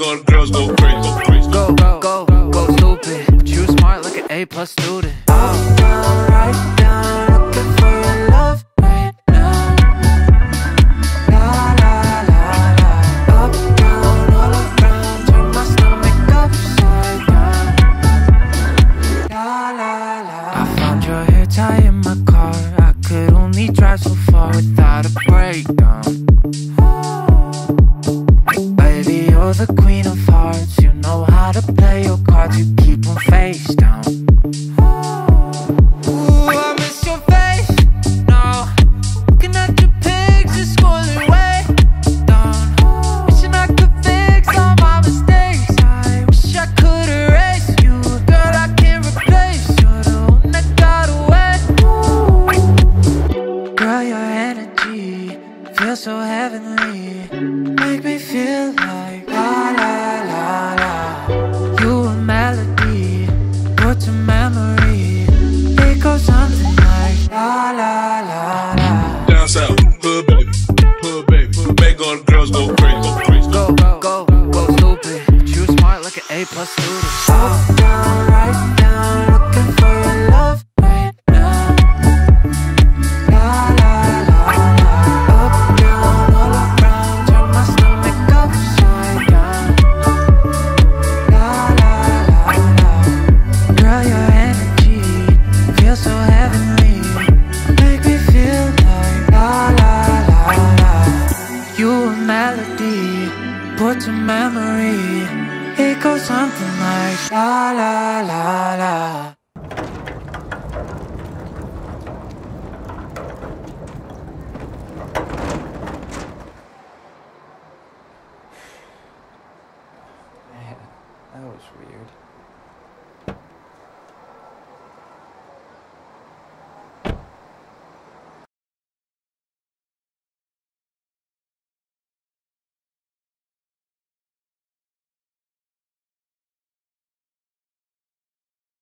all the girls go crazy. Go stupid. But you smart like an A+ student. Up, down, right down, looking for your love right now. La la la la. Up, down, all around, turn my stomach upside down. La la la. I found your hair tie in my car. I could only drive so far without a breakdown. Baby, you're the queen of hearts. You know how to play your cards. You keep them face down. Ooh, I miss your face. No, looking at your pics is scrolling way down. Wishing I could fix all my mistakes. I wish I could erase you. Girl, I can't replace you. You're the one that got away. Ooh. Girl, your energy feels so heavenly. Make me feel like la la la la. You a melody, put to memory. It goes something like la la la la. Down south, hood baby, make all the girls go crazy. Go stupid. But you smart like an A+ student. Up, down, right down, looking for your love right now. La la la la. Up, down, all around, turn my stomach upside down. La la la la. Girl, your energy feels so heavenly. Make me feel like la la la la. You a melody, put to memory. It goes something like la la la la. Man, that was weird.